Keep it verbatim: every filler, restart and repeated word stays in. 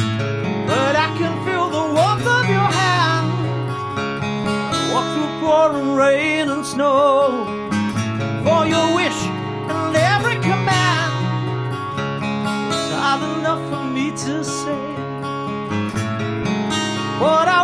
but I can feel the warmth of your hand. Walk through pouring rain and snow for your wish and every command. It's hard enough for me to say what I